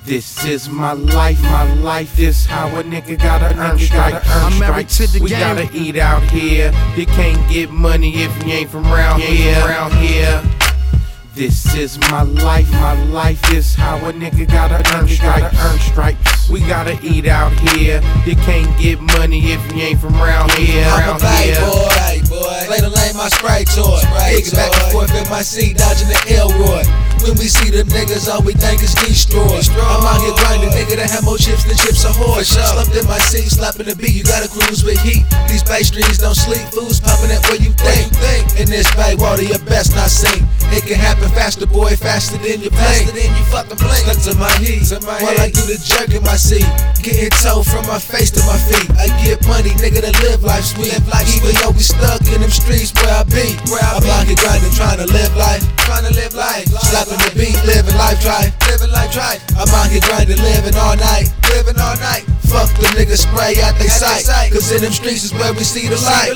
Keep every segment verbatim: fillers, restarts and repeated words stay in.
This is my life, my life. This how a nigga gotta earn stripes. I'm married to the We game. gotta eat out here. You can't get money if you ain't from round here. Round here. This is my life, my life. This how a nigga gotta earn stripes. Earn stripes. We gotta eat out here. You can't get money if you ain't from round here. I'm Round a bad here. boy, boy. Play the lane, my Sprite toy. Niggas back and forth in my seat, dodging the Elroy. When we see them niggas, all we think is destroy. I'm out here grinding, nigga, that have more chips than chips a horse. Slumped in my seat, slapping the beat, you gotta cruise with heat. These bay streets don't sleep, fools popping at where you think. In this bay water, your best not sink. It can happen faster, boy, faster than you play. Faster than you fucking play. Stuck to my heat, while I do the jerk in my seat. Getting told from my face to my feet. I get money, nigga, to live life sweet. Even though we stuck in them streets where I be. I'm out here grinding, trying to live life. Trying to live life. Slapping the beat, living life try. Living life try. I'm out here grinding, living all night. Living all night. Fuck the niggas spray out they sight. Cause in them streets is where we see the light.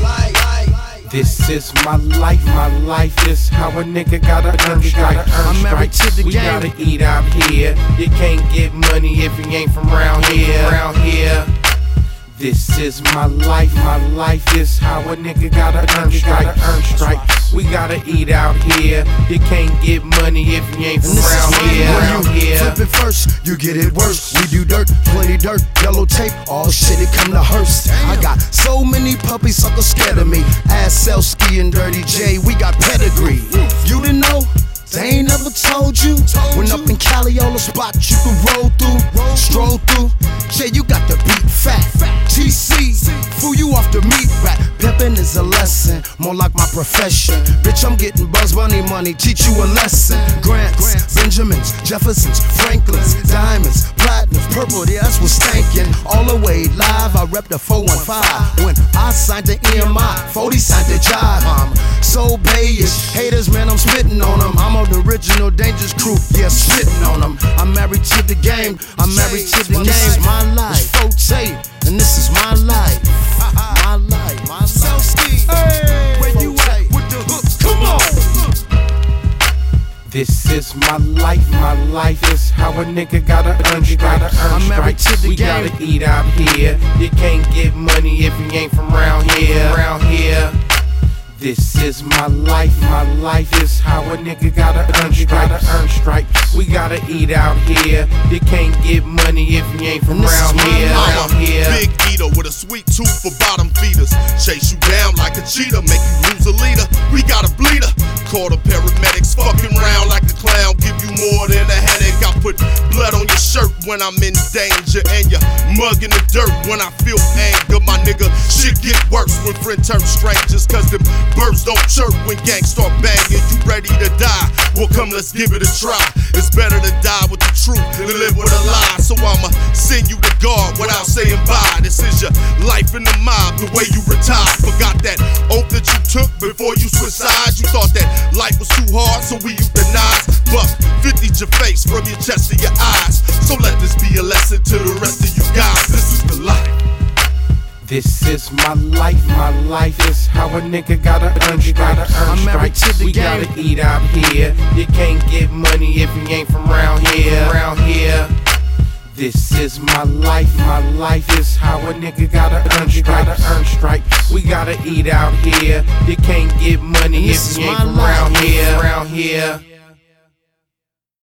This is my life, my life. This how a nigga gotta earn stripes. I'm married to the We game. gotta eat out here. You can't get money if you ain't from round here. Round here. This is my life, my life. This how a nigga gotta earn stripes. Earn stripes. We gotta eat out here. You can't get money if you ain't from And this is round my here. life. Round here. Flip it first, you get it worse. We do dirt, plenty dirt, yellow tape, all shit, it come to hearse. I got so many puppies, suckers scared of me. Ass Selsky and Dirty J, we got pedigree. You didn't know? They ain't never told you. When up in Cali, all the spot you can roll through, stroll through. Jay, you got the beat fat. T C, fool you off the meat rack. Pimpin' is a lesson, more like my profession. Bitch, I'm getting Buzz Bunny money, teach you a lesson. Grants, Benjamins, Jeffersons, Franklins, diamonds, platinums, purple, yeah, that's what's stankin'. All the way live, I rep the four one five. When I signed the E M I, forty signed the jive. I'm so bayish, haters, man, I'm spitting on them. I'm on the original Dangerous Crew, yeah, spitting on them. I'm married to the game, I'm married to the game. My life, Forte, and this is my life. My life, my life. Hey, where you at with the hooks? Come on. This is my life, my life. This how a nigga gotta earn stripes. I'm married to the We game. gotta eat out here. You can't get money if you ain't from round here. Round here. This is my life, my life. This how a nigga gotta earn stripes. Earn stripes. We gotta eat out here. You can't get money if you ain't from And this is round my here. life. Round here. Big eater with a sweet tooth for bottom feeders. Chase you down like a cheetah, make you lose a leader. We got a bleeder. Call the paramedics, fucking round like a clown. Give you more than a headache. I put blood on your shirt when I'm in danger, and you're mugging the dirt when I feel anger. My nigga, shit get worse when friends turn strangers. Cause them birds don't chirp when gangs start banging. You ready to die? Well, come, let's give it a try. It's better to die with the truth than live with a lie. So I'ma send you to God without saying bye. This is your life in the mob, the way you retired. Forgot that oath that you took before you switched sides. You thought that life was too hard, so we euthanized. But fifty's your face from your chest to your eyes. So let this be a lesson to the rest of you guys. This is the life. This is my life, my life. This how a nigga gotta earn stripes. I'm married to the We game. gotta eat out here. You can't get money if you ain't from round here. Round here. This is my life, my life. This how a nigga gotta earn stripes. Earn stripes. We gotta eat out here. You can't get money And this if you is ain't my from round life. here. Round here.